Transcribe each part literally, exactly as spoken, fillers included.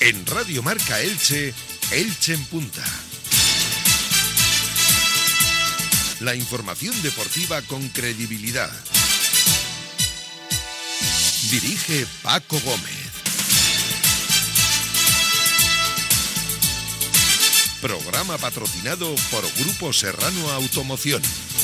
En Radio Marca Elche, Elche en Punta. La información deportiva con credibilidad. Dirige Paco Gómez. Programa patrocinado por Grupo Serrano Automoción.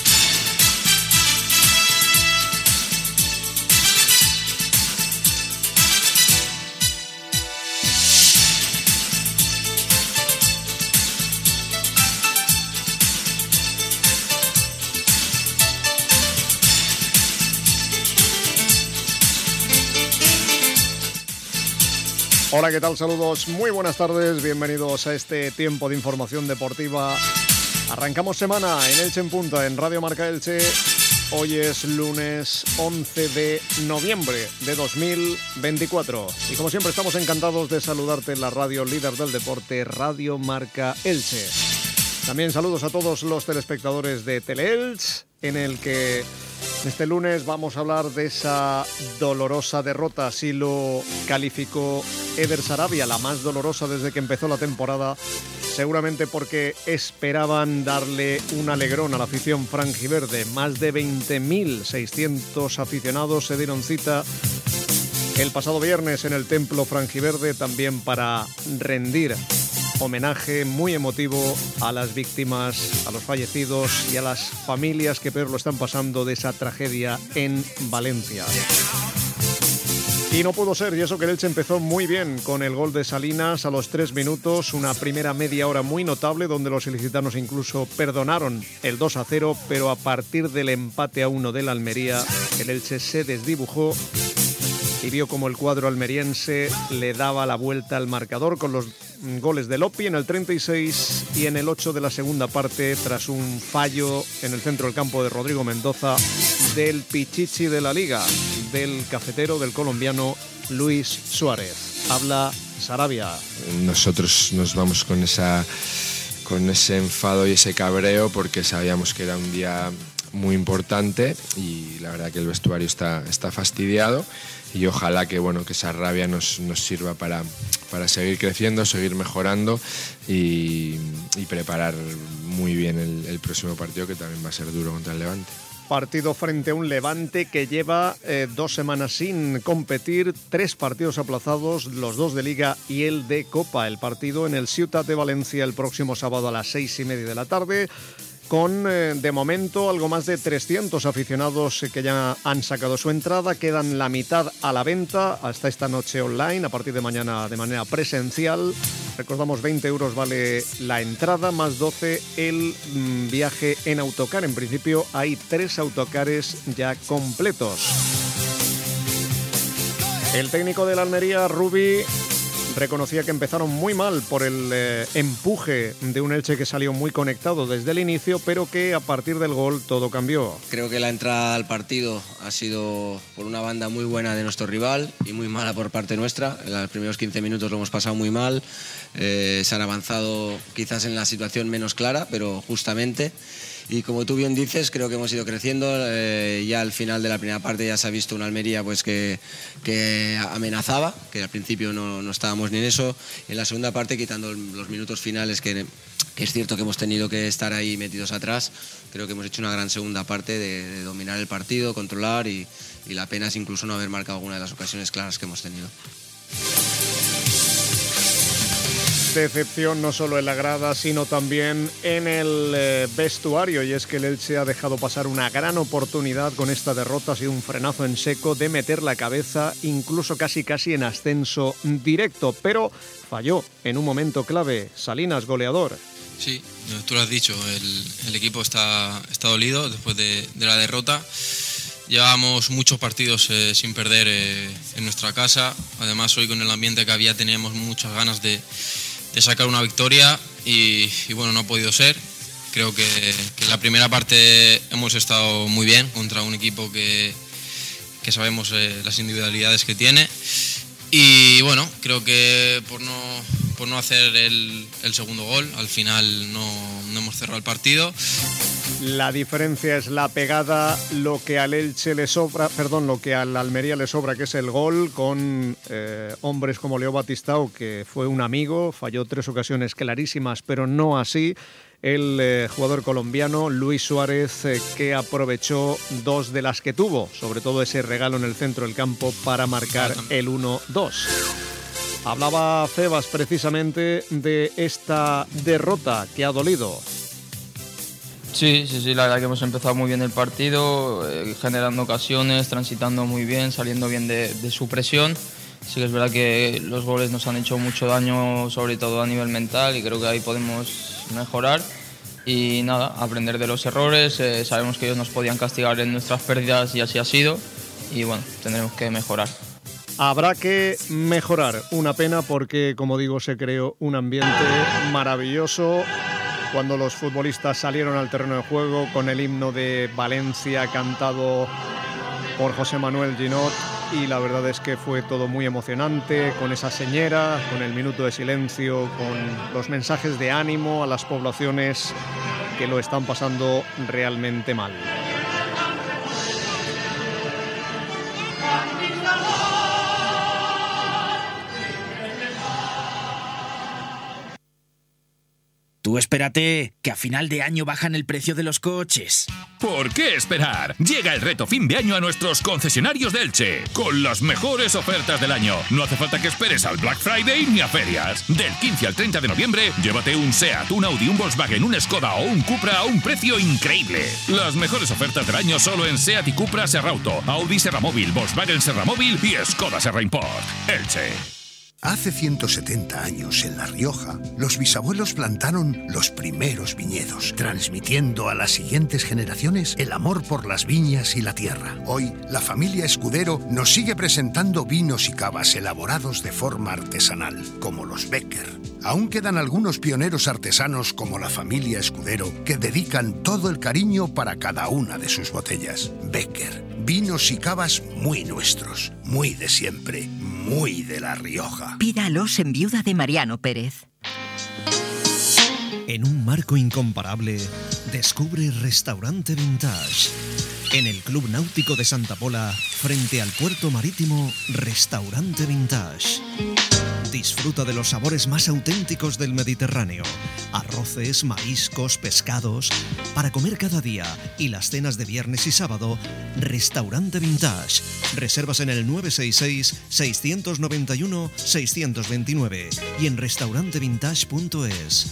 Hola, ¿qué tal? Saludos, muy buenas tardes, bienvenidos a este tiempo de información deportiva. Arrancamos semana en Elche en Punta, en Radio Marca Elche. Hoy es lunes once de noviembre de dos mil veinticuatro. Y como siempre estamos encantados de saludarte en la radio líder del deporte, Radio Marca Elche. También saludos a todos los telespectadores de Teleelch, en el que este lunes vamos a hablar de esa dolorosa derrota, así lo calificó Eder Sarabia, la más dolorosa desde que empezó la temporada, seguramente porque esperaban darle un alegrón a la afición franjiverde. Más de veinte mil seiscientos aficionados se dieron cita el pasado viernes en el Templo Franjiverde, también para rendir homenaje muy emotivo a las víctimas, a los fallecidos y a las familias que peor lo están pasando de esa tragedia en Valencia. Y no pudo ser, y eso que el Elche empezó muy bien con el gol de Salinas a los tres minutos, una primera media hora muy notable donde los ilicitanos incluso perdonaron el dos a cero, pero a partir del empate a uno del Almería, el Elche se desdibujó y vio como el cuadro almeriense le daba la vuelta al marcador con los goles de Lopi en el treinta y seis y en el ocho de la segunda parte, tras un fallo en el centro del campo de Rodrigo Mendoza, del pichichi de la liga, del cafetero, del colombiano Luis Suárez. Habla Sarabia. Nosotros nos vamos con esa con ese enfado y ese cabreo porque sabíamos que era un día muy importante y la verdad que el vestuario está, está fastidiado y ojalá que, bueno, que esa rabia nos, nos sirva para, para seguir creciendo, seguir mejorando y, y preparar muy bien el, el próximo partido, que también va a ser duro contra el Levante. Partido frente a un Levante que lleva eh, dos semanas sin competir, tres partidos aplazados, los dos de Liga y el de Copa. El partido en el Ciutat de Valencia el próximo sábado a las seis y media de la tarde, con eh, de momento algo más de trescientos aficionados que ya han sacado su entrada. Quedan la mitad a la venta hasta esta noche online, a partir de mañana de manera presencial. Recordamos, veinte euros vale la entrada, más doce el mm, viaje en autocar. En principio hay tres autocares ya completos. El técnico de la Almería, Rubi, reconocía que empezaron muy mal por el eh, empuje de un Elche que salió muy conectado desde el inicio, pero que a partir del gol todo cambió. Creo que la entrada al partido ha sido por una banda muy buena de nuestro rival y muy mala por parte nuestra. En los primeros quince minutos lo hemos pasado muy mal, eh, se han avanzado quizás en la situación menos clara, pero justamente. Y como tú bien dices, creo que hemos ido creciendo. Eh, ya al final de la primera parte ya se ha visto una Almería pues que, que amenazaba, que al principio no, no estábamos ni en eso. En la segunda parte, quitando los minutos finales, que, que es cierto que hemos tenido que estar ahí metidos atrás, creo que hemos hecho una gran segunda parte de, de dominar el partido, controlar y, y la pena es incluso no haber marcado alguna de las ocasiones claras que hemos tenido. Decepción no solo en la grada, sino también en el eh, vestuario, y es que el Elche ha dejado pasar una gran oportunidad con esta derrota. Ha sido un frenazo en seco de meter la cabeza, incluso casi casi en ascenso directo, pero falló en un momento clave. Salinas, goleador. Sí, tú lo has dicho, el, el equipo está, está dolido después de, de la derrota. Llevábamos muchos partidos eh, sin perder eh, en nuestra casa. Además, hoy con el ambiente que había teníamos muchas ganas de de sacar una victoria y, y bueno, no ha podido ser. Creo que, que en la primera parte hemos estado muy bien contra un equipo que, que sabemos eh, las individualidades que tiene y bueno, creo que por no, por no hacer el, el segundo gol al final no, no hemos cerrado el partido La diferencia es la pegada, lo que al Elche le sobra, perdón, lo que al Almería le sobra, que es el gol, con eh, hombres como Leo Batistao, que fue un amigo, falló tres ocasiones clarísimas, pero no así el eh, jugador colombiano Luis Suárez, eh, que aprovechó dos de las que tuvo, sobre todo ese regalo en el centro del campo para marcar el uno dos. Hablaba Febas precisamente de esta derrota que ha dolido. Sí, sí, sí, la verdad que hemos empezado muy bien el partido, eh, generando ocasiones, transitando muy bien, saliendo bien de, de su presión. Sí que es verdad que los goles nos han hecho mucho daño, sobre todo a nivel mental, y creo que ahí podemos mejorar. Y nada, aprender de los errores, eh, sabemos que ellos nos podían castigar en nuestras pérdidas y así ha sido. Y bueno, tendremos que mejorar. Habrá que mejorar, una pena porque, como digo, se creó un ambiente maravilloso cuando los futbolistas salieron al terreno de juego con el himno de Valencia cantado por José Manuel Ginot, y la verdad es que fue todo muy emocionante, con esa señera, con el minuto de silencio, con los mensajes de ánimo a las poblaciones que lo están pasando realmente mal. Tú espérate, que a final de año bajan el precio de los coches. ¿Por qué esperar? Llega el reto fin de año a nuestros concesionarios de Elche, con las mejores ofertas del año. No hace falta que esperes al Black Friday ni a ferias. Del quince al treinta de noviembre, llévate un SEAT, un Audi, un Volkswagen, un Skoda o un Cupra a un precio increíble. Las mejores ofertas del año solo en SEAT y Cupra Serrauto, Audi Serramóvil, Volkswagen Serramóvil y Skoda Serraimport. Elche. Hace ciento setenta años, en La Rioja, los bisabuelos plantaron los primeros viñedos, transmitiendo a las siguientes generaciones el amor por las viñas y la tierra. Hoy, la familia Escudero nos sigue presentando vinos y cavas elaborados de forma artesanal, como los Becker. Aún quedan algunos pioneros artesanos como la familia Escudero, que dedican todo el cariño para cada una de sus botellas. Becker, vinos y cavas muy nuestros, muy de siempre, muy de La Rioja. Pídalos en Viuda de Mariano Pérez. En un marco incomparable, descubre Restaurante Vintage. En el Club Náutico de Santa Pola, frente al puerto marítimo, Restaurante Vintage. Disfruta de los sabores más auténticos del Mediterráneo. Arroces, mariscos, pescados. Para comer cada día y las cenas de viernes y sábado, Restaurante Vintage. Reservas en el nueve seis seis, seis nueve uno, seis dos nueve y en restaurante vintage punto es.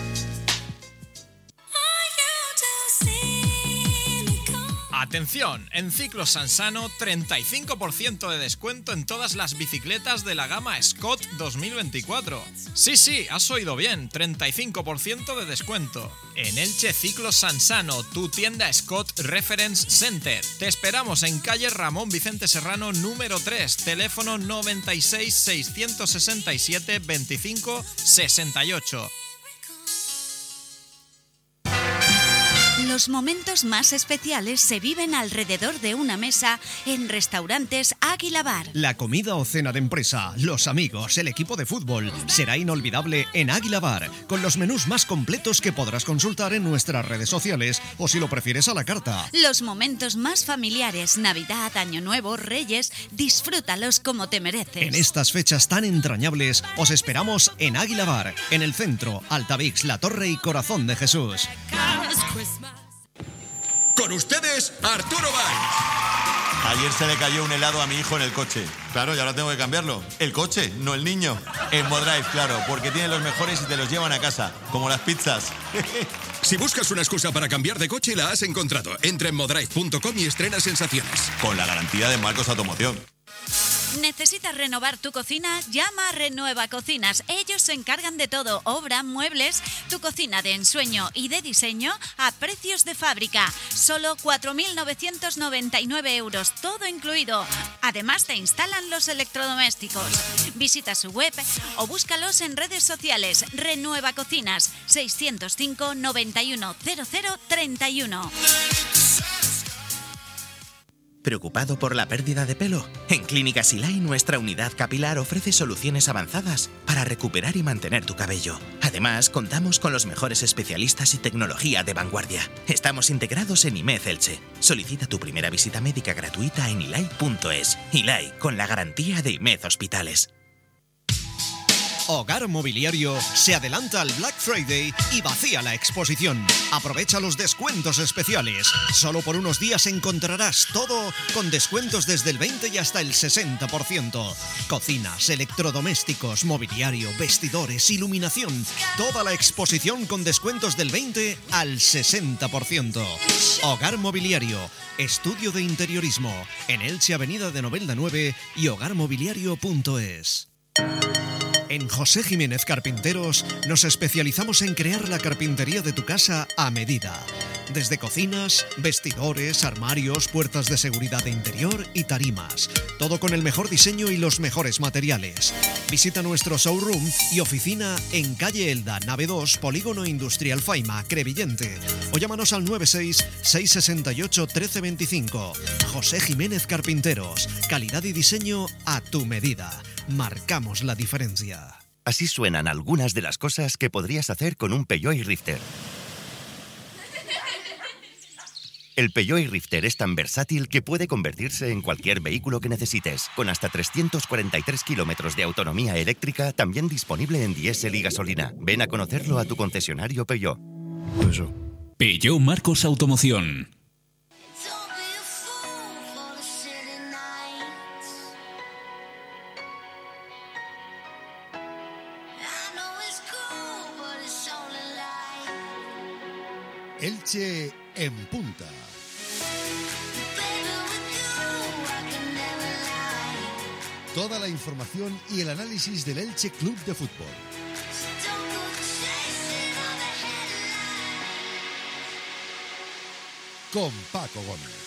Atención, en Ciclos Sansano treinta y cinco por ciento de descuento en todas las bicicletas de la gama Scott dos mil veinticuatro. Sí, sí, has oído bien, treinta y cinco por ciento de descuento. En Elche Ciclos Sansano, tu tienda Scott Reference Center. Te esperamos en calle Ramón Vicente Serrano número tres, teléfono noventa y seis, seiscientos sesenta y siete, veinticinco, sesenta y ocho. Los momentos más especiales se viven alrededor de una mesa en Restaurantes Águila Bar. La comida o cena de empresa, los amigos, el equipo de fútbol será inolvidable en Águila Bar, con los menús más completos que podrás consultar en nuestras redes sociales o, si lo prefieres, a la carta. Los momentos más familiares, Navidad, Año Nuevo, Reyes, disfrútalos como te mereces. En estas fechas tan entrañables os esperamos en Águila Bar, en el centro, Altavix, La Torre y Corazón de Jesús. Con ustedes, Arturo Valls. Ayer se le cayó un helado a mi hijo en el coche. Claro, y ahora tengo que cambiarlo. El coche, no el niño. En Modrive, claro, porque tienen los mejores y te los llevan a casa, como las pizzas. Si buscas una excusa para cambiar de coche, la has encontrado. Entra en modrive punto com y estrena sensaciones. Con la garantía de Marcos Automoción. ¿Necesitas renovar tu cocina? Llama a Renueva Cocinas. Ellos se encargan de todo, obra, muebles, tu cocina de ensueño y de diseño a precios de fábrica. Solo cuatro mil novecientos noventa y nueve euros, todo incluido. Además te instalan los electrodomésticos. Visita su web o búscalos en redes sociales. Renueva Cocinas, seiscientos cinco, noventa y uno, cero cero, treinta y uno. ¿Preocupado por la pérdida de pelo? En Clínica Silay nuestra unidad capilar ofrece soluciones avanzadas para recuperar y mantener tu cabello. Además, contamos con los mejores especialistas y tecnología de vanguardia. Estamos integrados en I M E D Elche. Solicita tu primera visita médica gratuita en ilay punto es. Ilay, con la garantía de I M E D Hospitales. Hogar Mobiliario se adelanta al Black Friday y vacía la exposición. Aprovecha los descuentos especiales. Solo por unos días encontrarás todo con descuentos desde el veinte y hasta el sesenta por ciento. Cocinas, electrodomésticos, mobiliario, vestidores, iluminación. Toda la exposición con descuentos del veinte al sesenta por ciento. Hogar Mobiliario, estudio de interiorismo. En Elche, Avenida de Novelda nueve y hogar mobiliario punto es. En José Jiménez Carpinteros nos especializamos en crear la carpintería de tu casa a medida. Desde cocinas, vestidores, armarios, puertas de seguridad de interior y tarimas. Todo con el mejor diseño y los mejores materiales. Visita nuestro showroom y oficina en calle Elda, nave dos, Polígono Industrial Faima, Crevillente. O llámanos al nueve seis, seis seis ocho, uno tres dos cinco. José Jiménez Carpinteros. Calidad y diseño a tu medida. Marcamos la diferencia. Así suenan algunas de las cosas que podrías hacer con un Peugeot iRifter. El Peugeot iRifter es tan versátil que puede convertirse en cualquier vehículo que necesites, con hasta trescientos cuarenta y tres kilómetros de autonomía eléctrica, también disponible en diésel y gasolina. Ven a conocerlo a tu concesionario Peugeot. Eso. Peugeot Marcos Automoción. Elche en punta. Toda la información y el análisis del Elche Club de Fútbol. Con Paco Gómez.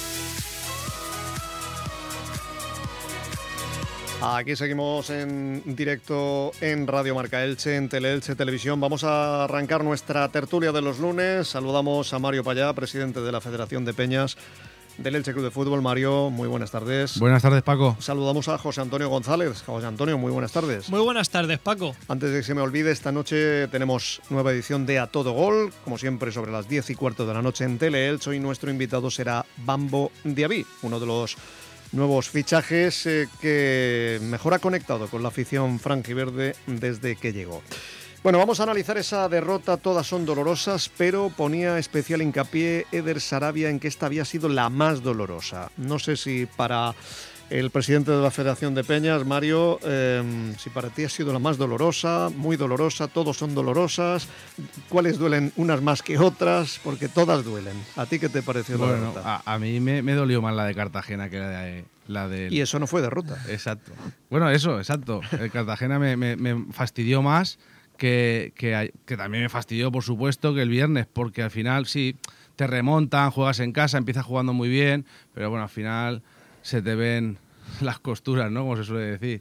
Aquí seguimos en directo en Radio Marca Elche, en Teleelche Televisión. Vamos a arrancar nuestra tertulia de los lunes. Saludamos a Mario Payá, presidente de la Federación de Peñas del Elche Club de Fútbol. Mario, muy buenas tardes. Buenas tardes, Paco. Saludamos a José Antonio González. José Antonio, muy buenas tardes. Muy buenas tardes, Paco. Antes de que se me olvide, esta noche tenemos nueva edición de A Todo Gol, como siempre sobre las diez y cuarto de la noche en Teleelche. Hoy nuestro invitado será Bambo Diaby, uno de los nuevos fichajes eh, que mejor ha conectado con la afición franjiverde desde que llegó. Bueno, vamos a analizar esa derrota. Todas son dolorosas, pero ponía especial hincapié Eder Sarabia en que esta había sido la más dolorosa. No sé si para el presidente de la Federación de Peñas, Mario, eh, si para ti ha sido la más dolorosa, muy dolorosa, todos son dolorosas, ¿cuáles duelen unas más que otras? Porque todas duelen. ¿A ti qué te pareció bueno, la derrota? A, a mí me, me dolió más la de Cartagena que la de... La de... Y eso no fue derrota. Exacto. Bueno, eso, exacto. El Cartagena me, me, me fastidió más que, que, que también me fastidió, por supuesto, que el viernes, porque al final sí, te remontan, juegas en casa, empiezas jugando muy bien, pero bueno, al final se te ven las costuras, ¿no? Como se suele decir.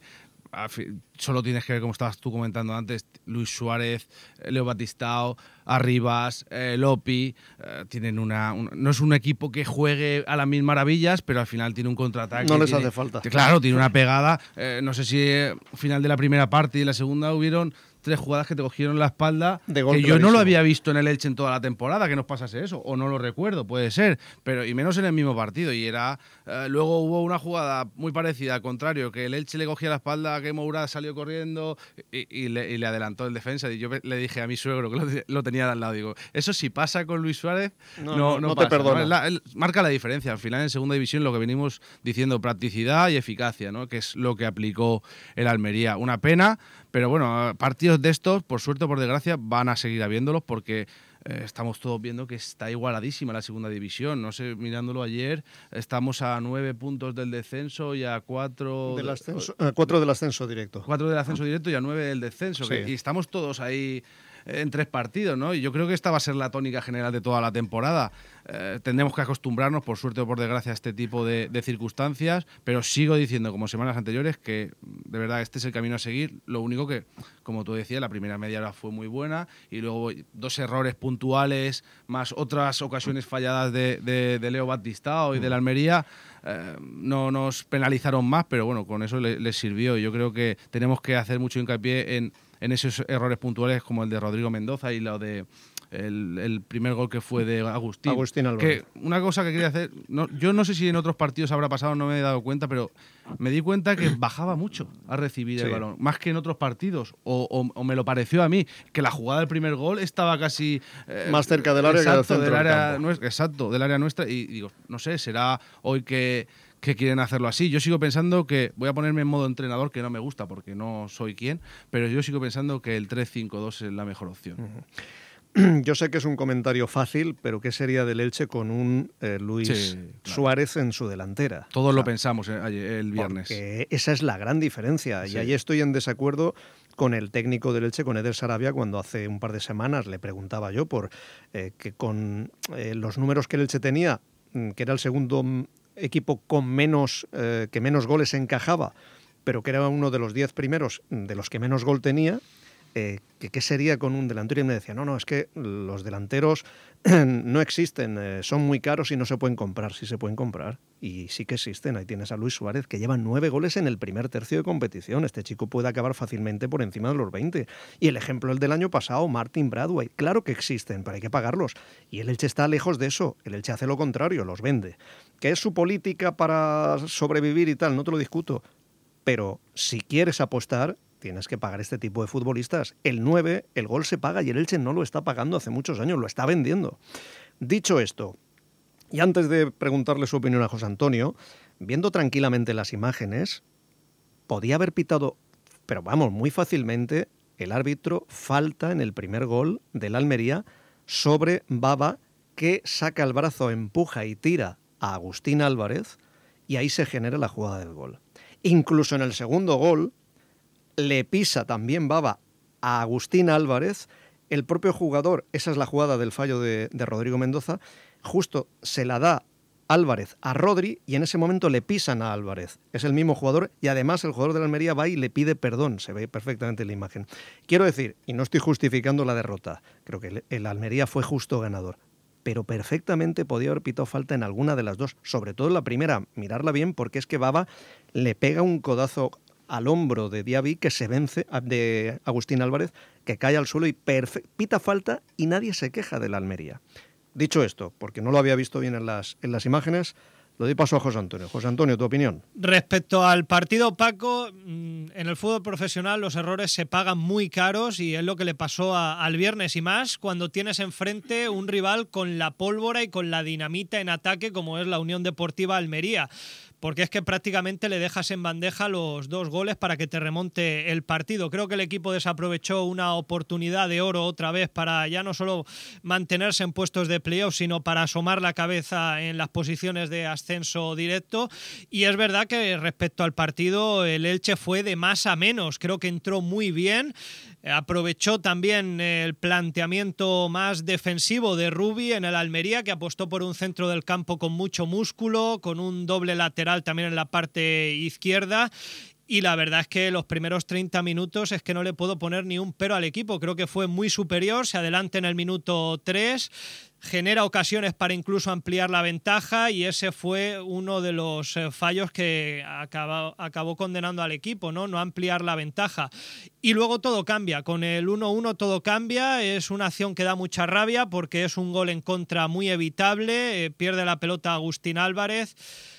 Solo tienes que ver, como estabas tú comentando antes, Luis Suárez, Leo Batistao, Arribas, eh, Lopi, eh, tienen una, un, no es un equipo que juegue a las mil maravillas, pero al final tiene un contraataque. No les tiene, hace falta. Claro, tiene una pegada. Eh, no sé si eh, final de la primera parte y de la segunda hubieron tres jugadas que te cogieron la espalda, de gol que yo clarísimo. no lo había visto en el Elche en toda la temporada, que nos pasase eso, o no lo recuerdo, puede ser, pero y menos en el mismo partido. Y era eh, luego hubo una jugada muy parecida, al contrario, que el Elche le cogía la espalda, que Mourad salió corriendo y, y, le, y le adelantó el defensa. Y yo le dije a mi suegro, que lo, lo tenía de al lado, digo, eso si pasa con Luis Suárez, no, no, no, no pasa, te perdona. ¿no? La, el, marca la diferencia. Al final, en segunda división, lo que venimos diciendo, practicidad y eficacia, ¿no? Que es lo que aplicó el Almería. Una pena, pero bueno, partidos de estos, por suerte o por desgracia, van a seguir habiéndolos porque eh, estamos todos viendo que está igualadísima la segunda división. No sé, mirándolo ayer, estamos a nueve puntos del descenso y a cuatro... Del ascenso, eh, cuatro del ascenso directo. Cuatro del ascenso directo y a nueve del descenso. Sí. Que, y estamos todos ahí en tres partidos, ¿no? Y yo creo que esta va a ser la tónica general de toda la temporada. Eh, tendremos que acostumbrarnos, por suerte o por desgracia, a este tipo de, de circunstancias, pero sigo diciendo, como semanas anteriores, que de verdad este es el camino a seguir. Lo único que, como tú decías, la primera media hora fue muy buena y luego dos errores puntuales, más otras ocasiones falladas de, de, de Leo Batistao y de la Almería, eh, no nos penalizaron más, pero bueno, con eso les, les sirvió. Yo creo que tenemos que hacer mucho hincapié en, en esos errores puntuales como el de Rodrigo Mendoza y lo de El, el primer gol que fue de Agustín. Agustín Álvarez. Que una cosa que quería hacer, no, yo no sé si en otros partidos habrá pasado, no me he dado cuenta, pero me di cuenta que bajaba mucho a recibir Sí. el balón, más que en otros partidos, o, o, o me lo pareció a mí, que la jugada del primer gol estaba casi... eh, Más cerca del área que del exacto, centro del del área campo. nuestra, exacto, del área nuestra, y digo, no sé, será hoy que... que quieren hacerlo así. Yo sigo pensando que, voy a ponerme en modo entrenador, que no me gusta porque no soy quien, pero yo sigo pensando que el tres cinco dos es la mejor opción. Yo sé que es un comentario fácil, pero ¿qué sería del Elche con un eh, Luis Sí, claro. Suárez en su delantera? Todos O sea, lo pensamos eh, ayer- el viernes. Porque esa es la gran diferencia. Sí. Y ahí estoy en desacuerdo con el técnico del Elche, con Eder Sarabia, cuando hace un par de semanas le preguntaba yo por eh, que con eh, los números que el Elche tenía, mm, que era el segundo mm, equipo con menos eh, que menos goles encajaba, pero que era uno de los diez primeros mm, de los que menos gol tenía, eh, que qué sería con un delantero, y me decía, no, no, es que los delanteros no existen, eh, son muy caros y no se pueden comprar. Sí se pueden comprar, y sí que existen. Ahí tienes a Luis Suárez, que lleva nueve goles en el primer tercio de competición. Este chico puede acabar fácilmente por encima de los veinte. Y el ejemplo el del año pasado, Martin Bradway. Claro que existen, pero hay que pagarlos. Y el Elche está lejos de eso. El Elche hace lo contrario, los vende. ¿Qué es su política para sobrevivir y tal? No te lo discuto. Pero si quieres apostar, tienes que pagar este tipo de futbolistas. El nueve, el gol se paga, y el Elche no lo está pagando hace muchos años, lo está vendiendo. Dicho esto, y antes de preguntarle su opinión a José Antonio, viendo tranquilamente las imágenes, podía haber pitado, pero vamos, muy fácilmente, el árbitro falta en el primer gol del Almería sobre Baba, que saca el brazo, empuja y tira a Agustín Álvarez, y ahí se genera la jugada del gol. Incluso en el segundo gol, le pisa también Baba a Agustín Álvarez, el propio jugador, esa es la jugada del fallo de, de Rodrigo Mendoza, justo se la da Álvarez a Rodri y en ese momento le pisan a Álvarez. Es el mismo jugador y además el jugador de la Almería va y le pide perdón, se ve perfectamente en la imagen. Quiero decir, y no estoy justificando la derrota, creo que el, el Almería fue justo ganador, pero perfectamente podía haber pitado falta en alguna de las dos, sobre todo en la primera, mirarla bien, porque es que Baba le pega un codazo al hombro de Diaby, que se vence, de Agustín Álvarez, que cae al suelo y perfe- pita falta y nadie se queja de la Almería. Dicho esto, porque no lo había visto bien en las, en las imágenes, lo doy paso a José Antonio. José Antonio, tu opinión. Respecto al partido, Paco, en el fútbol profesional los errores se pagan muy caros y es lo que le pasó a, al viernes, y más cuando tienes enfrente un rival con la pólvora y con la dinamita en ataque como es la Unión Deportiva Almería. Porque es que prácticamente le dejas en bandeja los dos goles para que te remonte el partido. Creo que el equipo desaprovechó una oportunidad de oro otra vez para ya no solo mantenerse en puestos de playoff, sino para asomar la cabeza en las posiciones de ascenso directo. Y es verdad que respecto al partido, el Elche fue de más a menos. Creo que entró muy bien. Aprovechó también el planteamiento más defensivo de Rubi en el Almería, que apostó por un centro del campo con mucho músculo, con un doble lateral también en la parte izquierda. Y la verdad es que los primeros treinta minutos es que no le puedo poner ni un pero al equipo. Creo que fue muy superior, se adelanta en el minuto tres, genera ocasiones para incluso ampliar la ventaja y ese fue uno de los fallos que acabó, acabó condenando al equipo, ¿no? No ampliar la ventaja. Y luego todo cambia, con el uno uno todo cambia, es una acción que da mucha rabia porque es un gol en contra muy evitable, eh, pierde la pelota Agustín Álvarez.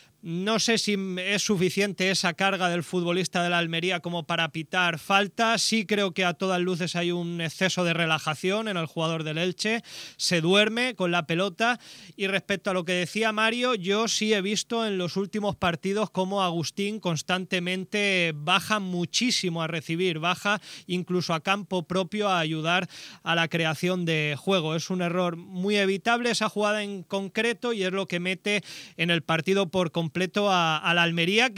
No sé si es suficiente esa carga del futbolista de la Almería como para pitar falta. Sí creo que a todas luces hay un exceso de relajación en el jugador del Elche. Se duerme con la pelota. Y respecto a lo que decía Mario, yo sí he visto en los últimos partidos cómo Agustín constantemente baja muchísimo a recibir, baja incluso a campo propio a ayudar a la creación de juego. Es un error muy evitable esa jugada en concreto y es lo que mete en el partido por completo a, a la Almería, que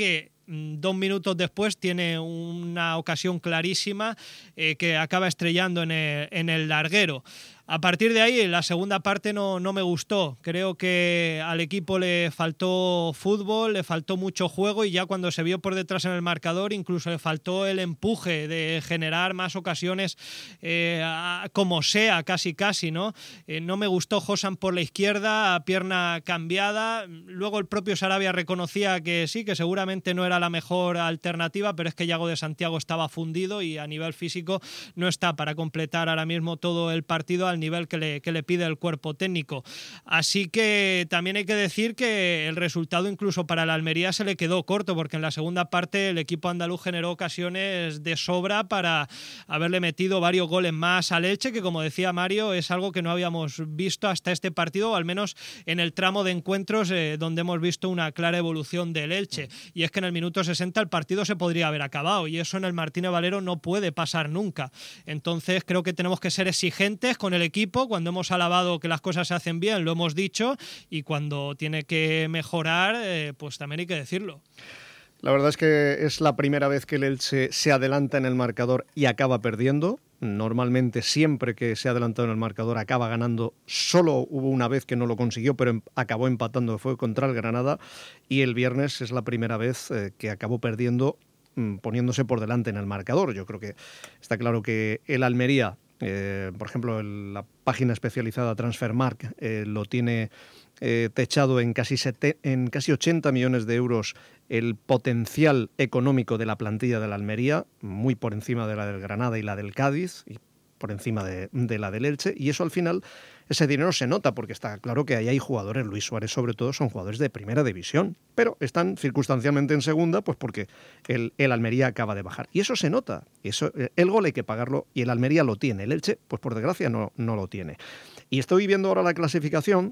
dos minutos después tiene una ocasión clarísima eh, que acaba estrellando en el, en el larguero. A partir de ahí, la segunda parte no, no me gustó. Creo que al equipo le faltó fútbol, le faltó mucho juego y ya cuando se vio por detrás en el marcador, incluso le faltó el empuje de generar más ocasiones eh, a, como sea, casi casi, ¿no? Eh, no me gustó Josan por la izquierda, a pierna cambiada. Luego el propio Sarabia reconocía que sí, que seguramente no era la mejor alternativa, pero es que Yago de Santiago estaba fundido y a nivel físico no está para completar ahora mismo todo el partido al nivel que le, que le pide el cuerpo técnico. Así que también hay que decir que el resultado incluso para la Almería se le quedó corto, porque en la segunda parte el equipo andaluz generó ocasiones de sobra para haberle metido varios goles más al Elche, que como decía Mario, es algo que no habíamos visto hasta este partido, o al menos en el tramo de encuentros eh, donde hemos visto una clara evolución del Elche. Y es que en el minuto sesenta el partido se podría haber acabado, y eso en el Martínez Valero no puede pasar nunca. Entonces creo que tenemos que ser exigentes con el equipo. Cuando hemos alabado que las cosas se hacen bien, lo hemos dicho, y cuando tiene que mejorar, eh, pues también hay que decirlo. La verdad es que es la primera vez que el Elche se adelanta en el marcador y acaba perdiendo. Normalmente siempre que se ha adelantado en el marcador acaba ganando. Solo hubo una vez que no lo consiguió, pero acabó empatando, fue contra el Granada, y el viernes es la primera vez eh, que acabó perdiendo poniéndose por delante en el marcador. Yo creo que está claro que el Almería, eh, por ejemplo, el, la página especializada Transfermarkt eh, lo tiene eh, techado en casi, sete, en casi ochenta millones de euros el potencial económico de la plantilla de la Almería, muy por encima de la del Granada y la del Cádiz, y por encima de, de la del Elche, y eso al final, ese dinero se nota, porque está claro que ahí hay jugadores, Luis Suárez sobre todo, son jugadores de primera división, pero están circunstancialmente en segunda, pues porque el, el Almería acaba de bajar. Y eso se nota, eso, el gol hay que pagarlo, y el Almería lo tiene, el Elche, pues por desgracia no, no lo tiene. Y estoy viendo ahora la clasificación,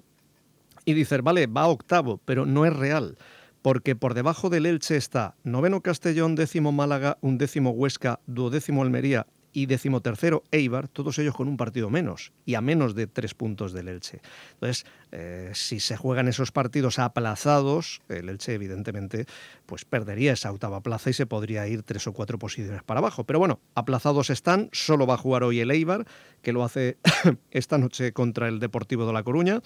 y dices, vale, va octavo, pero no es real, porque por debajo del Elche está noveno Castellón, décimo Málaga, undécimo Huesca, duodécimo Almería, y decimotercero Eibar, todos ellos con un partido menos y a menos de tres puntos del Elche. Entonces, eh, si se juegan esos partidos aplazados, el Elche evidentemente pues perdería esa octava plaza y se podría ir tres o cuatro posiciones para abajo. Pero bueno, aplazados están, solo va a jugar hoy el Eibar, que lo hace esta noche contra el Deportivo de La Coruña,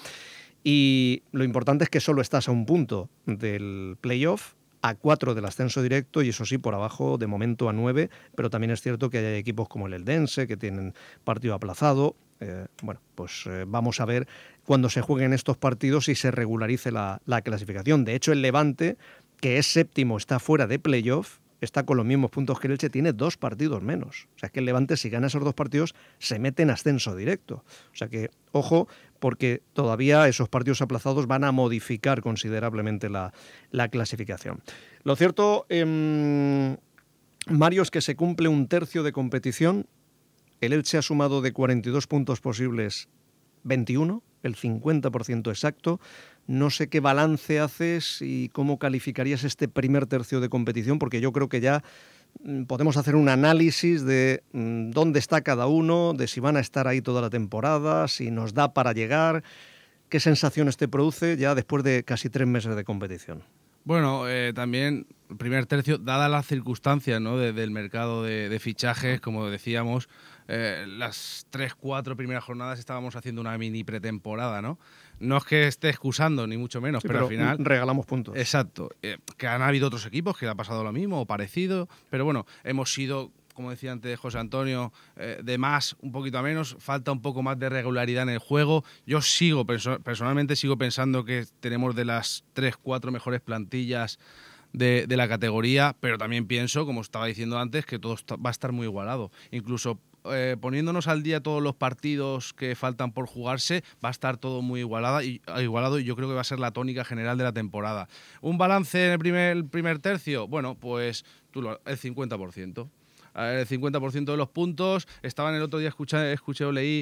y lo importante es que solo estás a un punto del playoff, a cuatro del ascenso directo, y eso sí, por abajo de momento a nueve, pero también es cierto que hay equipos como el Eldense que tienen partido aplazado. Eh, bueno, pues eh, vamos a ver cuando se jueguen estos partidos y se regularice la, la clasificación. De hecho, el Levante, que es séptimo, está fuera de playoff, está con los mismos puntos que el Elche, tiene dos partidos menos. O sea, es que el Levante, si gana esos dos partidos, se mete en ascenso directo. O sea que, ojo, porque todavía esos partidos aplazados van a modificar considerablemente la, la clasificación. Lo cierto, eh, Mario, es que se cumple un tercio de competición. El Elche ha sumado de cuarenta y dos puntos posibles veintiuno, el cincuenta por ciento exacto. No sé qué balance haces y cómo calificarías este primer tercio de competición, porque yo creo que ya podemos hacer un análisis de dónde está cada uno, de si van a estar ahí toda la temporada, si nos da para llegar. ¿Qué sensaciones te produce ya después de casi tres meses de competición? Bueno, eh, también el primer tercio, dadas las circunstancias, ¿no?, de, del mercado de, de fichajes, como decíamos, eh, las tres, cuatro primeras jornadas estábamos haciendo una mini pretemporada, ¿no? No es que esté excusando, ni mucho menos, sí, pero, pero al final regalamos puntos. Exacto. Eh, que han habido otros equipos que le ha pasado lo mismo o parecido, pero bueno, hemos sido, como decía antes José Antonio, eh, de más un poquito a menos, falta un poco más de regularidad en el juego. Yo sigo, perso- personalmente sigo pensando que tenemos de las tres, cuatro mejores plantillas de, de la categoría, pero también pienso, como estaba diciendo antes, que todo está, va a estar muy igualado. Incluso eh, poniéndonos al día todos los partidos que faltan por jugarse, va a estar todo muy igualado y, igualado y yo creo que va a ser la tónica general de la temporada. ¿Un balance en el primer, el primer tercio? Bueno, pues tú lo, el cincuenta por ciento. El cincuenta por ciento de los puntos. Estaban el otro día, escuché, escuché o leí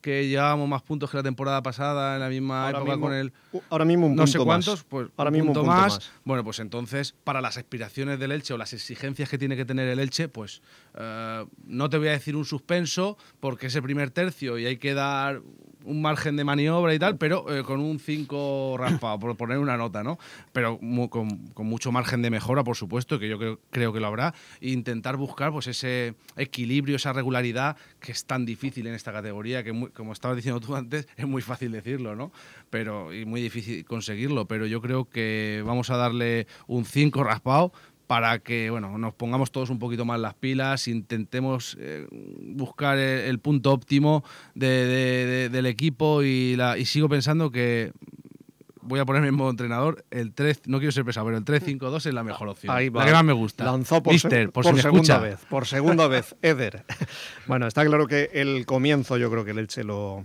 que llevábamos más puntos que la temporada pasada, en la misma ahora época mismo, con el... Ahora mismo un no punto sé cuántos, más. pues ahora un mismo punto, un punto más. más. Bueno, pues entonces, para las aspiraciones del Elche o las exigencias que tiene que tener el Elche, pues eh, no te voy a decir un suspenso, porque es el primer tercio y hay que dar un margen de maniobra y tal, pero eh, con un cinco raspado, por poner una nota, ¿no? Pero mu con, con mucho margen de mejora, por supuesto, que yo creo, creo que lo habrá, e intentar buscar pues ese equilibrio, esa regularidad que es tan difícil en esta categoría, que muy, como estabas diciendo tú antes, es muy fácil decirlo, ¿no? Pero, y muy difícil conseguirlo, pero yo creo que vamos a darle un cinco raspado para que bueno, nos pongamos todos un poquito más las pilas, intentemos eh, buscar el, el punto óptimo de, de, de, del equipo y, la, y sigo pensando que voy a ponerme en modo entrenador, el tres, no quiero ser pesado, pero el tres cinco dos es la mejor opción. Ahí va. La que más me gusta. Lanzó por, Mister, se por, por si segunda escucha. vez, por segunda vez, Eder. Bueno, está claro que el comienzo yo creo que el Elche lo,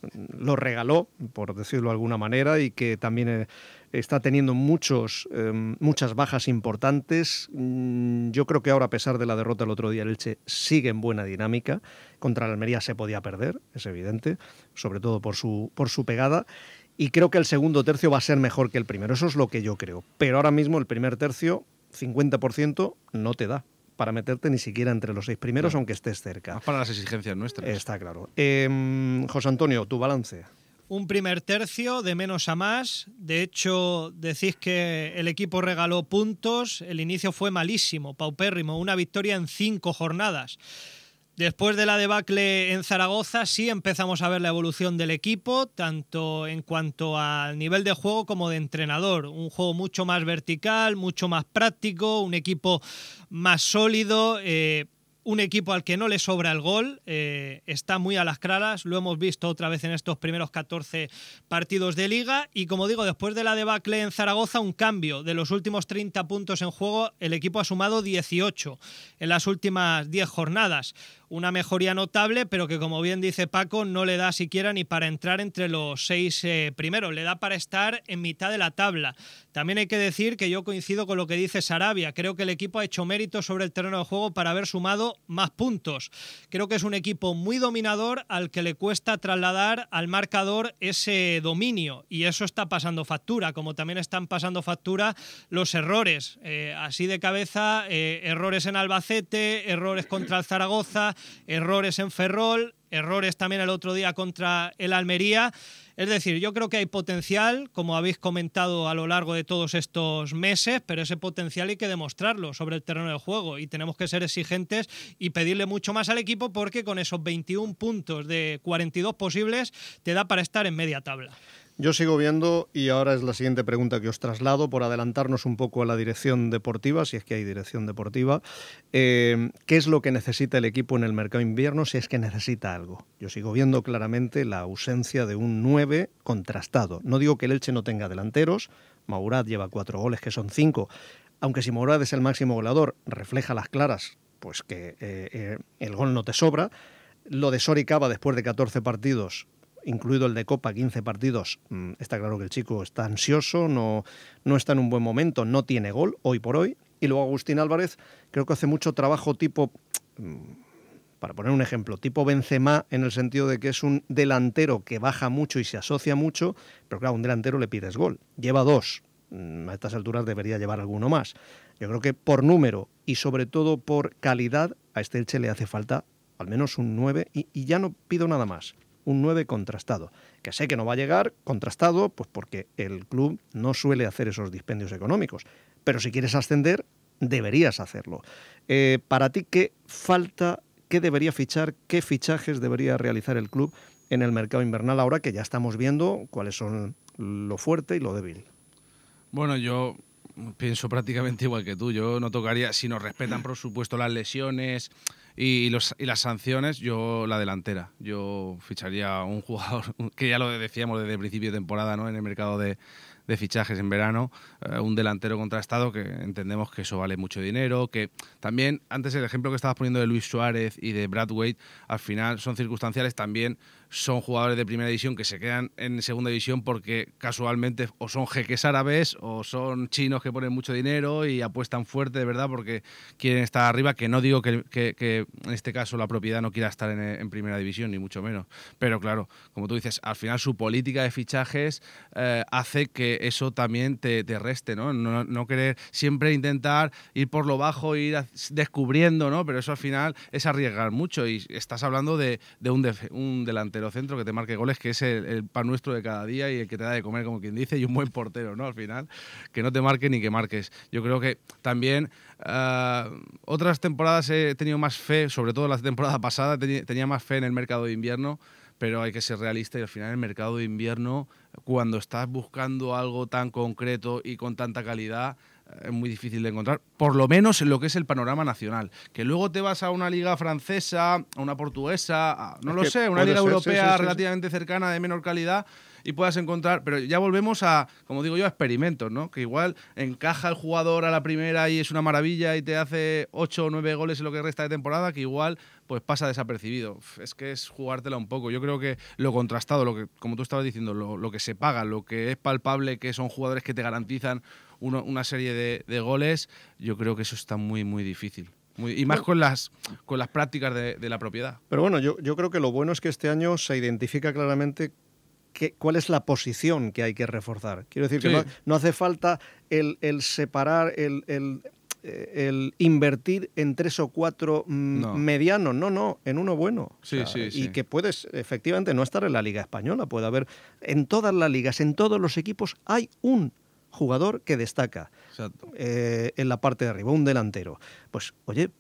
lo regaló, por decirlo de alguna manera, y que también eh, está teniendo muchos, eh, muchas bajas importantes. Mm, yo creo que ahora, a pesar de la derrota el otro día, el Elche sigue en buena dinámica. Contra la Almería se podía perder, es evidente, sobre todo por su, por su pegada. Y creo que el segundo tercio va a ser mejor que el primero. Eso es lo que yo creo. Pero ahora mismo el primer tercio, cincuenta por ciento, no te da para meterte ni siquiera entre los seis primeros, no, aunque estés cerca. Más para las exigencias nuestras. Está claro. Eh, José Antonio, tu balance. Un primer tercio de menos a más. De hecho, decís que el equipo regaló puntos. El inicio fue malísimo, paupérrimo. Una victoria en cinco jornadas. Después de la debacle en Zaragoza sí empezamos a ver la evolución del equipo, tanto en cuanto al nivel de juego como de entrenador. Un juego mucho más vertical, mucho más práctico, un equipo más sólido, eh, un equipo al que no le sobra el gol, eh, está muy a las claras, lo hemos visto otra vez en estos primeros catorce partidos de Liga y como digo, después de la debacle en Zaragoza, un cambio. De los últimos treinta puntos en juego, el equipo ha sumado dieciocho en las últimas diez jornadas. Una mejoría notable, pero que como bien dice Paco, no le da siquiera ni para entrar entre los seis eh, primeros, le da para estar en mitad de la tabla. También hay que decir que yo coincido con lo que dice Sarabia, creo que el equipo ha hecho mérito sobre el terreno de juego para haber sumado más puntos. Creo que es un equipo muy dominador al que le cuesta trasladar al marcador ese dominio y eso está pasando factura, como también están pasando factura los errores. Eh, así de cabeza, eh, errores en Albacete, errores contra el Zaragoza, errores en Ferrol, errores también el otro día contra el Almería. Es decir, yo creo que hay potencial, como habéis comentado a lo largo de todos estos meses, pero ese potencial hay que demostrarlo sobre el terreno de juego y tenemos que ser exigentes y pedirle mucho más al equipo porque con esos veintiún puntos de cuarenta y dos posibles te da para estar en media tabla. Yo sigo viendo, y ahora es la siguiente pregunta que os traslado, por adelantarnos un poco a la dirección deportiva, si es que hay dirección deportiva. Eh, ¿Qué es lo que necesita el equipo en el mercado invierno, si es que necesita algo? Yo sigo viendo claramente la ausencia de un nueve contrastado. No digo que el Elche no tenga delanteros, Mourad lleva cuatro goles, que son cinco. Aunque si Mourad es el máximo goleador, refleja las claras, pues que eh, eh, el gol no te sobra. Lo de Sori Cava después de catorce partidos, incluido el de Copa, quince partidos, está claro que el chico está ansioso, no, no está en un buen momento, no tiene gol hoy por hoy. Y luego Agustín Álvarez creo que hace mucho trabajo tipo, para poner un ejemplo, tipo Benzema, en el sentido de que es un delantero que baja mucho y se asocia mucho, pero claro, a un delantero le pides gol. Lleva dos, a estas alturas debería llevar alguno más. Yo creo que por número y sobre todo por calidad, a este Elche le hace falta al menos un nueve y, y ya no pido nada más. Un nueve contrastado, que sé que no va a llegar contrastado, pues porque el club no suele hacer esos dispendios económicos, pero si quieres ascender, deberías hacerlo. Eh, para ti, ¿qué falta, qué debería fichar, qué fichajes debería realizar el club en el mercado invernal ahora que ya estamos viendo cuáles son lo fuerte y lo débil? Bueno, yo pienso prácticamente igual que tú. Yo no tocaría, si nos respetan por supuesto las lesiones y, los, y las sanciones, yo la delantera. Yo ficharía un jugador, que ya lo decíamos desde el principio de temporada, ¿no? En el mercado de, de fichajes en verano, eh, un delantero contrastado, que entendemos que eso vale mucho dinero, que también, antes el ejemplo que estabas poniendo de Luis Suárez y de Brad Waite, al final son circunstanciales también. son jugadores de primera división que se quedan en segunda división porque casualmente o son jeques árabes o son chinos que ponen mucho dinero y apuestan fuerte de verdad porque quieren estar arriba, que no digo que, que, que en este caso la propiedad no quiera estar en, en primera división, ni mucho menos. Pero claro, como tú dices, al final su política de fichajes eh, hace que eso también te, te reste, ¿no? No, no querer siempre intentar ir por lo bajo, ir descubriendo, ¿no? Pero eso al final es arriesgar mucho y estás hablando de, de un, def, un delantero centro que te marque goles, que es el, el pan nuestro de cada día y el que te da de comer, como quien dice, y un buen portero, ¿no? Al final, que no te marque ni que marques. Yo creo que también uh, otras temporadas he tenido más fe, sobre todo la temporada pasada tenía, tenía más fe en el mercado de invierno, pero hay que ser realista y al final el mercado de invierno, cuando estás buscando algo tan concreto y con tanta calidad, es muy difícil de encontrar, por lo menos en lo que es el panorama nacional. Que luego te vas a una liga francesa, a una portuguesa, a, no es lo sé, una liga ser, europea sí, sí, sí, relativamente sí. cercana de menor calidad y puedas encontrar, pero ya volvemos a, como digo yo, a experimentos, ¿no? Que igual encaja el jugador a la primera y es una maravilla y te hace ocho o nueve goles en lo que resta de temporada, que igual pues pasa desapercibido. Es que es jugártela un poco. Yo creo que lo contrastado, lo que, como tú estabas diciendo, lo, lo que se paga, lo que es palpable, que son jugadores que te garantizan uno, una serie de, de goles, yo creo que eso está muy, muy difícil. Muy, y más bueno, con las con las prácticas de, de la propiedad. Pero bueno, yo, yo creo que lo bueno es que este año se identifica claramente que, cuál es la posición que hay que reforzar. Quiero decir sí. que no, no hace falta el, el separar, el, el, el invertir en tres o cuatro no. medianos, no, no, en uno bueno. Sí, o sea, y sí. que puedes efectivamente no estar en la Liga Española, puede haber en todas las ligas, en todos los equipos hay un jugador que destaca eh, en la parte de arriba, un delantero. Pues, oye,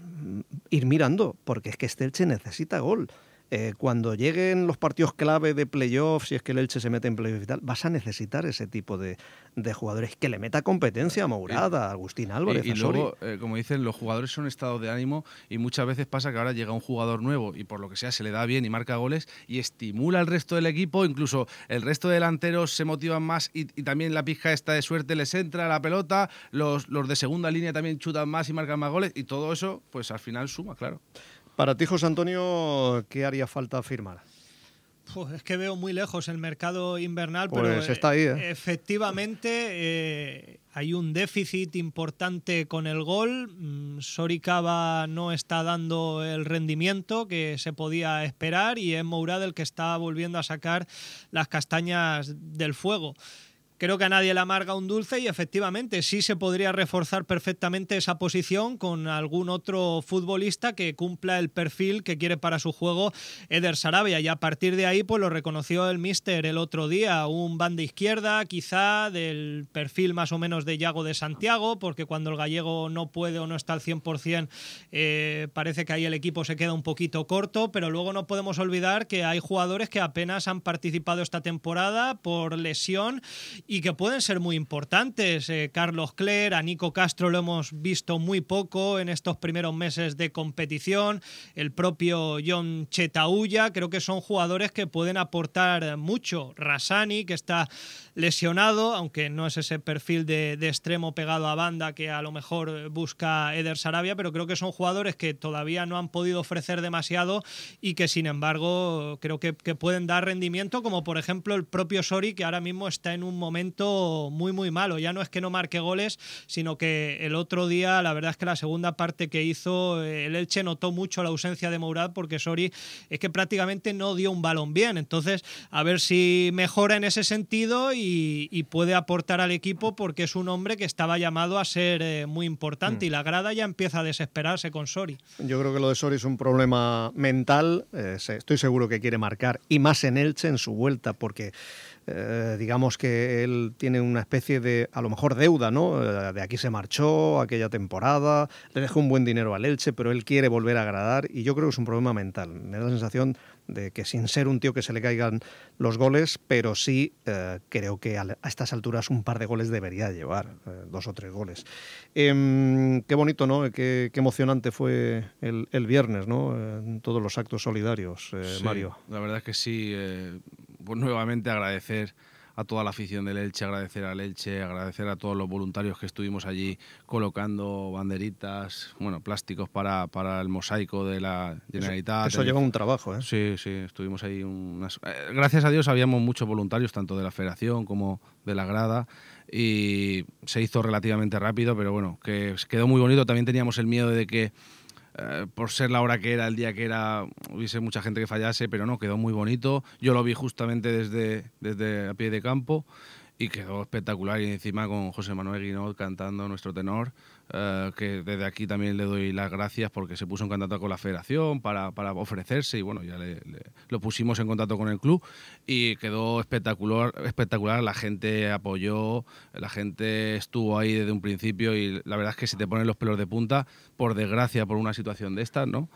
ir mirando, porque es que este Elche necesita gol. Eh, cuando lleguen los partidos clave de playoffs, si es que el Elche se mete en playoffs y tal, vas a necesitar ese tipo de, de jugadores que le meta competencia a Mourada, a Agustín Álvarez, y, y a Sori. luego, eh, como dicen, los jugadores son estados de ánimo y muchas veces pasa que ahora llega un jugador nuevo y por lo que sea se le da bien y marca goles y estimula al resto del equipo, incluso el resto de delanteros se motivan más y, y también la pizca esta de suerte les entra la pelota, los, los de segunda línea también chutan más y marcan más goles y todo eso pues al final suma, claro. Para ti, José Antonio, ¿qué haría falta firmar? Uf, es que veo muy lejos el mercado invernal, pues pero está ahí, ¿eh? efectivamente eh, hay un déficit importante con el gol. Sori Cava no está dando el rendimiento que se podía esperar y es Mourada el que está volviendo a sacar las castañas del fuego. Creo que a nadie le amarga un dulce y efectivamente sí se podría reforzar perfectamente esa posición con algún otro futbolista que cumpla el perfil que quiere para su juego Eder Sarabia, y a partir de ahí pues lo reconoció el míster el otro día, un banda izquierda quizá del perfil más o menos de Yago de Santiago, porque cuando el gallego no puede o no está al cien por ciento eh, parece que ahí el equipo se queda un poquito corto, pero luego no podemos olvidar que hay jugadores que apenas han participado esta temporada por lesión y que pueden ser muy importantes. Eh, Carlos Cler, a Nico Castro lo hemos visto muy poco en estos primeros meses de competición, el propio John Chetauya, creo que son jugadores que pueden aportar mucho. Rassani, que está lesionado, aunque no es ese perfil de, de extremo pegado a banda que a lo mejor busca Eder Sarabia, pero creo que son jugadores que todavía no han podido ofrecer demasiado y que sin embargo creo que, que pueden dar rendimiento, como por ejemplo el propio Sori, que ahora mismo está en un momento muy muy malo. Ya no es que no marque goles, sino que el otro día la verdad es que la segunda parte que hizo el Elche notó mucho la ausencia de Mourad, porque Sori es que prácticamente no dio un balón bien. Entonces a ver si mejora en ese sentido y, y puede aportar al equipo, porque es un hombre que estaba llamado a ser eh, muy importante mm. y la grada ya empieza a desesperarse con Sori. Yo creo que lo de Sori es un problema mental, eh, estoy seguro que quiere marcar, y más en Elche en su vuelta, porque Eh, digamos que él tiene una especie de, a lo mejor, deuda, ¿no? De aquí se marchó, aquella temporada, le dejó un buen dinero al Elche, pero él quiere volver a agradar y yo creo que es un problema mental. Me da la sensación de que sin ser un tío que se le caigan los goles, pero sí eh, creo que a, a estas alturas un par de goles debería llevar, eh, dos o tres goles. Eh, qué bonito, ¿no? Qué, qué emocionante fue el, el viernes, ¿no? En todos los actos solidarios, eh, sí, Mario. La verdad es que sí, eh, pues nuevamente agradecer a toda la afición del Elche, agradecer al Elche, agradecer a todos los voluntarios que estuvimos allí colocando banderitas, bueno, plásticos para, para el mosaico de la Generalitat. Eso, eso lleva un trabajo, ¿eh? Sí, sí, estuvimos ahí unas... Eh, gracias a Dios habíamos muchos voluntarios, tanto de la federación como de la grada, y se hizo relativamente rápido, pero bueno, que quedó muy bonito. También teníamos el miedo de que Eh, por ser la hora que era, el día que era, hubiese mucha gente que fallase, pero no, quedó muy bonito. Yo lo vi justamente desde, desde a pie de campo y quedó espectacular, y encima con José Manuel Guinot cantando, nuestro tenor, eh, que desde aquí también le doy las gracias porque se puso en contacto con la federación para, para ofrecerse, y bueno, ya le, le, lo pusimos en contacto con el club y quedó espectacular, espectacular. La gente apoyó, la gente estuvo ahí desde un principio, y la verdad es que se te ponen los pelos de punta, por desgracia, por una situación de estas, ¿no?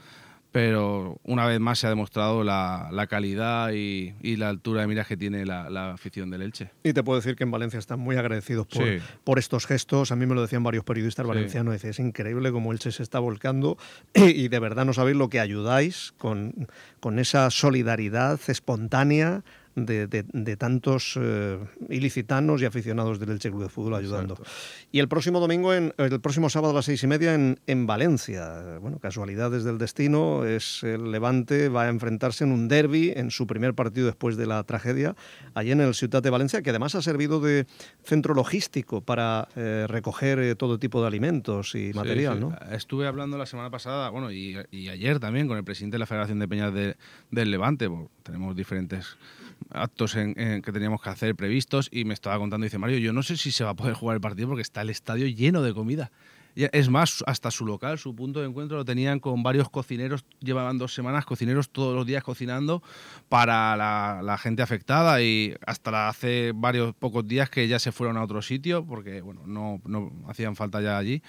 Pero una vez más se ha demostrado la, la calidad y, y la altura de miras que tiene la, la afición del Elche. Y te puedo decir que en Valencia están muy agradecidos por, sí. por estos gestos. A mí me lo decían varios periodistas Sí. valencianos. Dice, es increíble cómo Elche se está volcando y de verdad no sabéis lo que ayudáis con, con esa solidaridad espontánea de, de, de tantos eh, ilicitanos y aficionados del Elche Club de Fútbol ayudando. Exacto. Y el próximo domingo, en, el próximo sábado a las seis y media en, en Valencia. Bueno, casualidades del destino, es el Levante, va a enfrentarse en un derbi en su primer partido después de la tragedia, allí en el Ciutat de Valencia, que además ha servido de centro logístico para eh, recoger eh, todo tipo de alimentos y material, Sí, sí. ¿no? Estuve hablando la semana pasada, bueno, y, y ayer también con el presidente de la Federación de Peñas de, del Levante. Bueno, tenemos diferentes actos en, en que teníamos que hacer previstos, y me estaba contando, dice, Mario, yo no sé si se va a poder jugar el partido porque está el estadio lleno de comida. Es más, hasta su local, su punto de encuentro, lo tenían con varios cocineros, llevaban dos semanas cocineros todos los días cocinando para la, la gente afectada, y hasta hace varios pocos días que ya se fueron a otro sitio porque bueno, no, no hacían falta ya allí.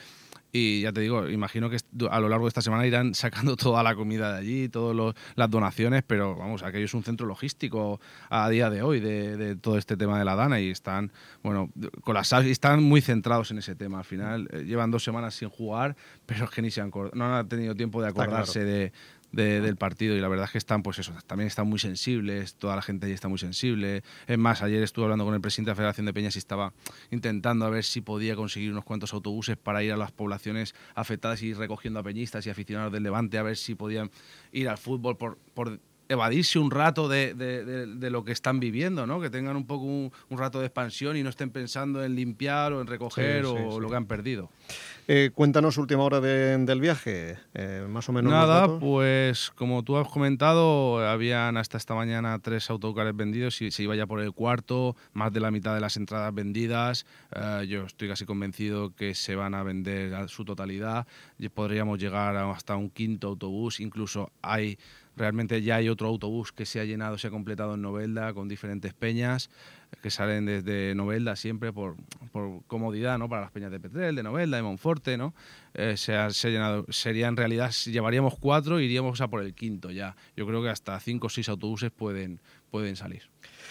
Y ya te digo, imagino que a lo largo de esta semana irán sacando toda la comida de allí, todas las donaciones, pero vamos, aquello es un centro logístico a día de hoy de, de todo este tema de la Dana, y están, bueno, con las, están muy centrados en ese tema. Al final eh, llevan dos semanas sin jugar, pero es que ni se han, no han tenido tiempo de acordarse claro. de... De, del partido, y la verdad es que están, pues eso, también están muy sensibles, toda la gente allí está muy sensible. Es más, ayer estuve hablando con el presidente de la Federación de Peñas y estaba intentando a ver si podía conseguir unos cuantos autobuses para ir a las poblaciones afectadas y ir recogiendo a peñistas y aficionados del Levante, a ver si podían ir al fútbol por, por evadirse un rato de, de, de, de lo que están viviendo, ¿no? Que tengan un poco un, un rato de expansión y no estén pensando en limpiar o en recoger sí, sí, o sí. lo que han perdido. Eh, cuéntanos última hora de, del viaje, eh, más o menos. Nada, pues como tú has comentado, habían hasta esta mañana tres autocares vendidos y se iba ya por el cuarto, más de la mitad de las entradas vendidas. Eh, yo estoy casi convencido que se van a vender a su totalidad. Y podríamos llegar a hasta un quinto autobús, incluso hay... Realmente ya hay otro autobús que se ha llenado, se ha completado en Novelda con diferentes peñas que salen desde Novelda siempre por, por comodidad, ¿no? Para las peñas de Petrel, de Novelda, de Monforte, ¿no? Eh, se, ha, se ha llenado. Sería en realidad, llevaríamos cuatro e iríamos a por el quinto ya. Yo creo que hasta cinco o seis autobuses pueden, pueden salir.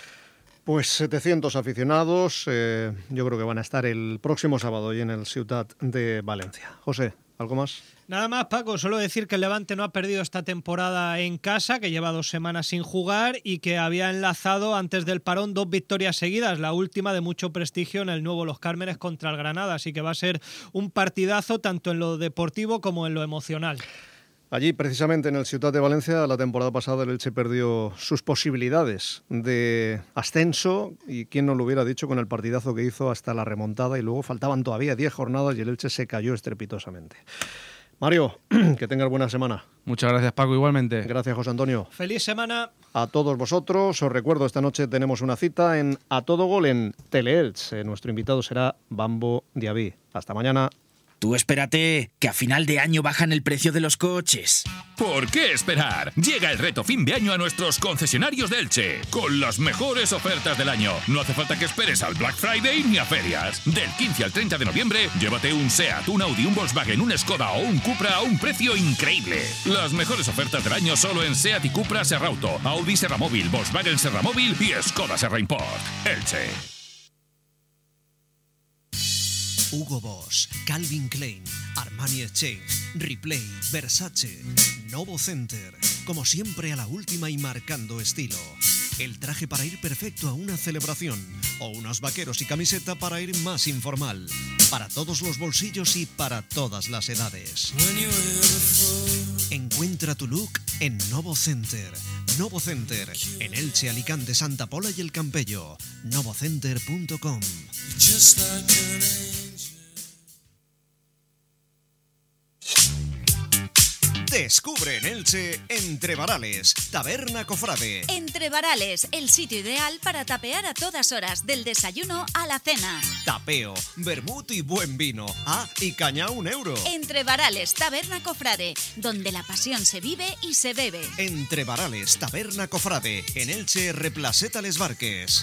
Pues setecientos aficionados, eh, yo creo que van a estar el próximo sábado y en el Ciutat de Valencia. José, ¿algo más? Nada más, Paco, solo decir que el Levante no ha perdido esta temporada en casa, que lleva dos semanas sin jugar y que había enlazado antes del parón dos victorias seguidas, la última de mucho prestigio en el nuevo Los Cármenes contra el Granada, así que va a ser un partidazo tanto en lo deportivo como en lo emocional. Allí, precisamente en el Ciutat de Valencia, la temporada pasada el Elche perdió sus posibilidades de ascenso, y quién nos lo hubiera dicho con el partidazo que hizo hasta la remontada, y luego faltaban todavía diez jornadas y el Elche se cayó estrepitosamente. Mario, que tengas buena semana. Muchas gracias, Paco, igualmente. Gracias, José Antonio. Feliz semana. A todos vosotros, os recuerdo, esta noche tenemos una cita en A Todo Gol en Teleelch. Nuestro invitado será Bambo Diaby. Hasta mañana. Tú espérate, que a final de año bajan el precio de los coches. ¿Por qué esperar? Llega el reto fin de año a nuestros concesionarios de Elche, con las mejores ofertas del año. No hace falta que esperes al Black Friday ni a ferias. Del quince al treinta de noviembre, llévate un SEAT, un Audi, un Volkswagen, un Skoda o un Cupra a un precio increíble. Las mejores ofertas del año solo en SEAT y Cupra Serrauto, Audi Serramóvil, Volkswagen Serramóvil y Skoda Serra Import. Elche. Hugo Boss, Calvin Klein, Armani Exchange, Replay, Versace, Novo Center. Como siempre a la última y marcando estilo. el traje para ir perfecto a una celebración, o unos vaqueros y camiseta para ir más informal. Para todos los bolsillos y para todas las edades. Encuentra tu look en Novo Center. Novo Center, en Elche, Alicante, Santa Pola y El Campello. novocenter punto com. Descubre en Elche Entre Varales, Taberna Cofrade. Entre Varales, el sitio ideal para tapear a todas horas, del desayuno a la cena. Tapeo, vermut y buen vino. Ah, y caña a un euro. Entre Varales, Taberna Cofrade, donde la pasión se vive y se bebe. Entre Varales, Taberna Cofrade, en Elche, Replaceta Les Barques.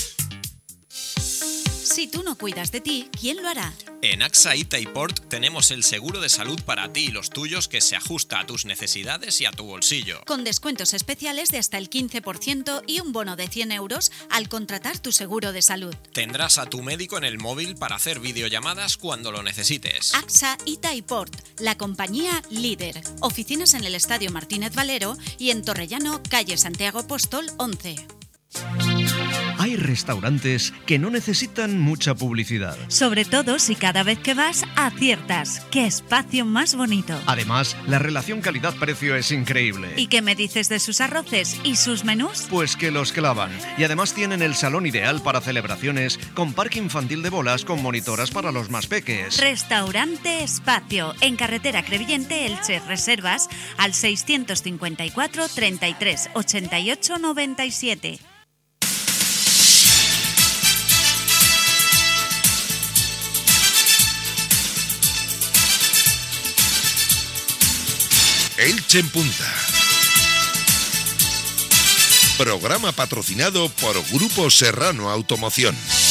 Si tú no cuidas de ti, ¿quién lo hará? En AXA Itaiport tenemos el seguro de salud para ti y los tuyos que se ajusta a tus necesidades y a tu bolsillo. Con descuentos especiales de hasta el quince por ciento y un bono de cien euros al contratar tu seguro de salud. Tendrás a tu médico en el móvil para hacer videollamadas cuando lo necesites. AXA Itaiport, la compañía líder. Oficinas en el Estadio Martínez Valero y en Torrellano, calle Santiago Apóstol once. Hay restaurantes que no necesitan mucha publicidad. Sobre todo si cada vez que vas aciertas. ¡Qué espacio más bonito! Además, la relación calidad-precio es increíble. ¿Y qué me dices de sus arroces y sus menús? Pues que los clavan. Y además tienen el salón ideal para celebraciones, con parque infantil de bolas con monitoras para los más peques. Restaurante Espacio, en carretera Crevillente, Elche. Reservas al seiscientos cincuenta y cuatro, treinta y tres, ochenta y ocho, noventa y siete. Elche en Punta. Programa patrocinado por Grupo Serrano Automoción.